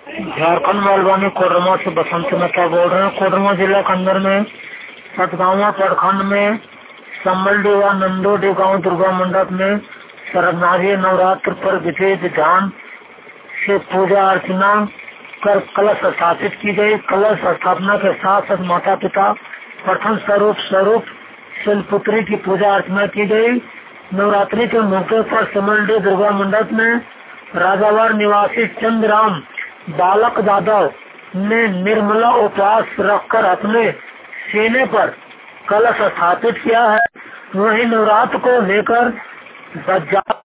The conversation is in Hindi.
झारखंड मालवानी कोडरमा से बसंत मेहता बोल रहे हैं। कोडरमा जिला के अंदर में सतगावा प्रखंड में सम्मलडी व नंदोडी गांव दुर्गा मंडप में शारदीय नवरात्र पर विशेष ध्यान से पूजा अर्चना कर कलश स्थापित की गई। कलश स्थापना के साथ साथ माता पिता प्रथम स्वरूप शैलपुत्री की पूजा अर्चना की गई। नवरात्रि के मौके पर सम्मलडी दुर्गा मंडप में राजावार निवासी चंद्रराम बालक यादव ने निर्मला उपवास रखकर अपने सीने पर कलश स्थापित किया है। वहीं नवरात्र को लेकर